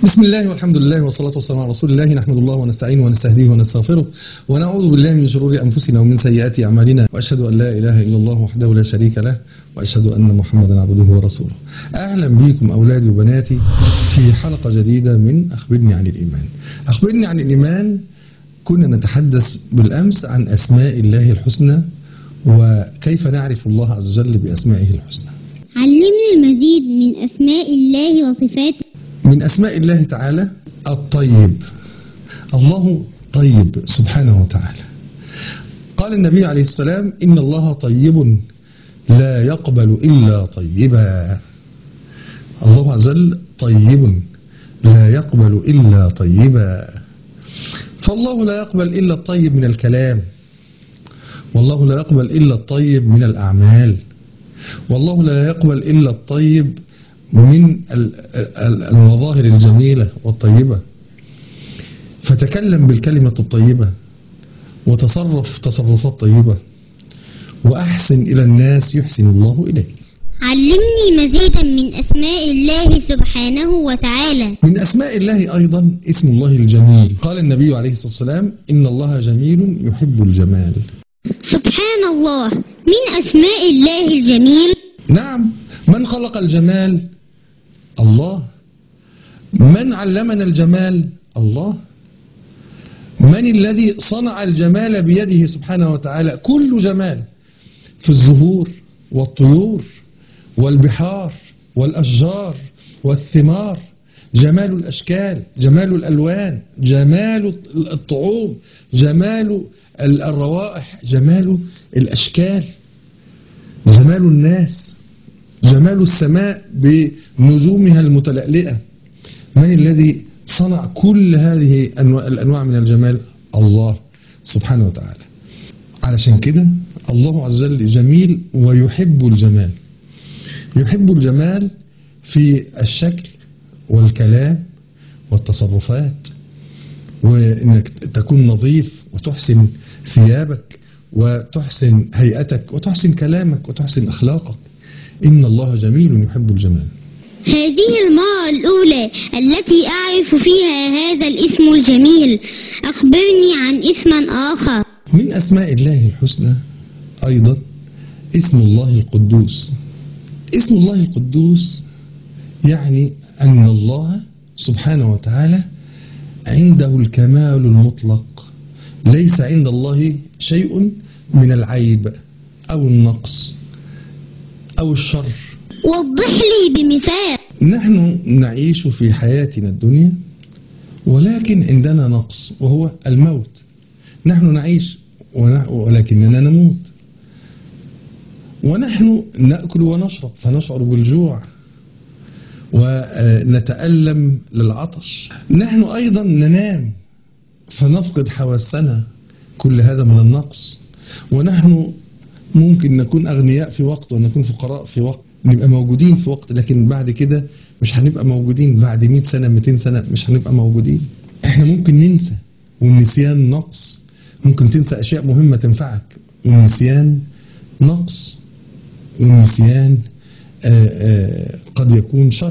بسم الله والحمد لله والصلاة والسلام على رسول الله. نحمد الله ونستعينه ونستهديه ونستغفره ونعوذ بالله من شرور أنفسنا ومن سيئات أعمالنا، وأشهد أن لا إله إلا الله وحده لا شريك له، وأشهد أن محمدا عبده ورسوله. أهلا بكم أولادي وبناتي في حلقة جديدة من أخبرني عن الإيمان. أخبرني عن الإيمان. كنا نتحدث بالأمس عن أسماء الله الحسنى وكيف نعرف الله عز وجل بأسمائه الحسنى. علمنا المزيد من أسماء الله وصفاته. من أسماء الله تعالى الطيب. الله طيب سبحانه وتعالى. قال النبي عليه السلام: إن الله طيب لا يقبل إلا طيبا. الله عز وجل طيب لا يقبل إلا طيبا. فالله لا يقبل إلا الطيب من الكلام، والله لا يقبل إلا الطيب من الأعمال، والله لا يقبل إلا الطيب من المظاهر الجميلة والطيبة. فتكلم بالكلمة الطيبة، وتصرف تصرفات طيبة، وأحسن إلى الناس يحسن الله إليك. علمني مزيدا من أسماء الله سبحانه وتعالى. من أسماء الله أيضا اسم الله الجميل. قال النبي عليه الصلاة والسلام: إن الله جميل يحب الجمال. سبحان الله، من أسماء الله الجميل. نعم، من خلق الجمال؟ الله. من علمنا الجمال؟ الله. من الذي صنع الجمال بيده سبحانه وتعالى؟ كل جمال في الزهور والطيور والبحار والأشجار والثمار، جمال الأشكال، جمال الألوان، جمال الطعوم، جمال الروائح، جمال الأشكال، جمال الناس، جمال السماء بنجومها المتلألئة. من الذي صنع كل هذه الأنواع من الجمال؟ الله سبحانه وتعالى. علشان كده الله عز وجل جميل ويحب الجمال. يحب الجمال في الشكل والكلام والتصرفات، وإنك تكون نظيف وتحسن ثيابك وتحسن هيئتك وتحسن كلامك وتحسن أخلاقك. إن الله جميل يحب الجمال. هذه المرة الأولى التي أعرف فيها هذا الاسم الجميل. أخبرني عن اسم آخر. من أسماء الله الحسنى أيضا اسم الله القدوس. اسم الله القدوس يعني أن الله سبحانه وتعالى عنده الكمال المطلق، ليس عند الله شيء من العيب أو النقص أو الشر. وضح لي بمثال. نحن نعيش في حياتنا الدنيا ولكن عندنا نقص وهو الموت. نحن نعيش ولكننا نموت، ونحن نأكل ونشرب فنشعر بالجوع ونتألم للعطش. نحن أيضا ننام فنفقد حواسنا، كل هذا من النقص. ونحن ممكن نكون أغنياء في وقت ونكون فقراء في وقت، نبقى موجودين في وقت لكن بعد كده مش هنبقى موجودين، بعد 100 سنة 200 سنة مش هنبقى موجودين. احنا ممكن ننسى، والنسيان نقص. ممكن تنسى أشياء مهمة تنفعك، والنسيان نقص، والنسيان قد يكون شر.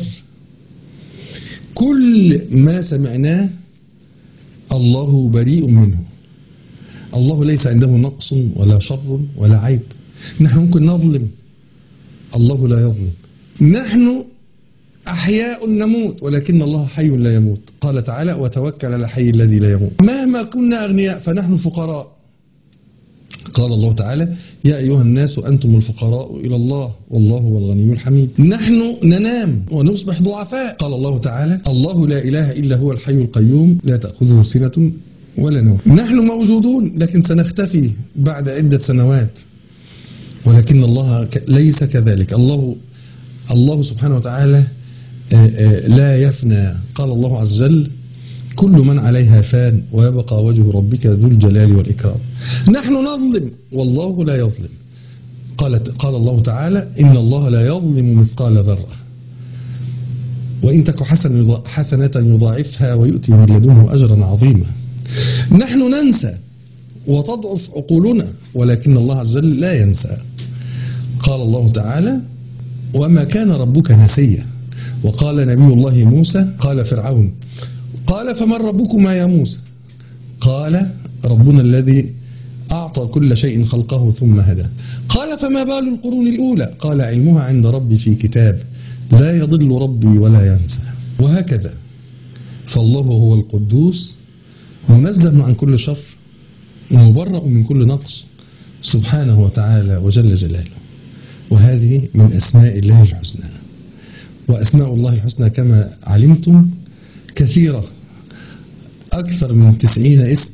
كل ما سمعناه الله بريء منه. الله ليس عنده نقص ولا شر ولا عيب. نحن ممكن نظلم، الله لا يظلم. نحن أحياء نموت ولكن الله حي لا يموت. قال تعالى: وتوكل على الحي الذي لا يموت. مهما كنا أغنياء فنحن فقراء. قال الله تعالى: يا أيها الناس أنتم الفقراء إلى الله والله هو الغني الحميد. نحن ننام ونصبح ضعفاء. قال الله تعالى: الله لا إله إلا هو الحي القيوم لا تأخذه سنة ولا نوم. نحن موجودون لكن سنختفي بعد عدة سنوات، ولكن الله ليس كذلك. الله سبحانه وتعالى لا يفنى. قال الله عز وجل: كل من عليها فان ويبقى وجه ربك ذو الجلال والإكرام. نحن نظلم والله لا يظلم. قال الله تعالى: إن الله لا يظلم مثقال ذرة وإن تك حسنة يضاعفها ويؤتي من لدنه أجرا عظيما. نحن ننسى وتضعف عقولنا ولكن الله عز وجل لا ينسى. قال الله تعالى: وما كان ربك نسيا. وقال نبي الله موسى قال فرعون قال فمن ربكما يا موسى؟ قال ربنا الذي أعطى كل شيء خلقه ثم هدى. قال فما بال القرون الأولى؟ قال علمها عند ربي في كتاب لا يضل ربي ولا ينسى. وهكذا فالله هو القدوس منزه عن كل شر مبرأ من كل نقص سبحانه وتعالى وجل جلاله. وهذه من أسماء الله الحسنى. وأسماء الله الحسنى كما علمتم كثيرة، أكثر من 90 اسم.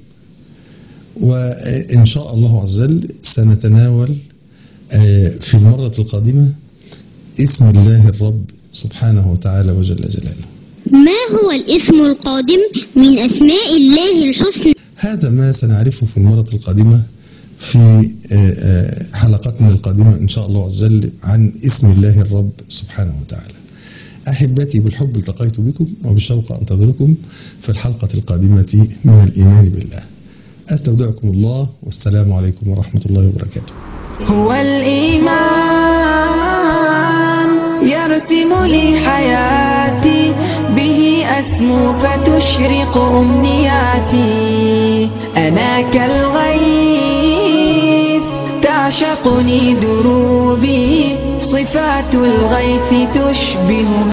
وإن شاء الله عز وجل سنتناول في المرة القادمة اسم الله الرب سبحانه وتعالى وجل جلاله. ما هو الاسم القادم من أسماء الله الحسنى؟ هذا ما سنعرفه في المرة القادمة في حلقتنا القادمة إن شاء الله عز وجل عن اسم الله الرب سبحانه وتعالى. أحبتي بالحب التقيت بكم، وبالشوق أنتظركم في الحلقة القادمة من الإيمان بالله. أستودعكم الله، والسلام عليكم ورحمة الله وبركاته. هو الإيمان يرسم لي حياتي، به أسمو فتشرق أمنياتي. أنا كالغيث تعشقني دروبي، صفات الغيث تشبه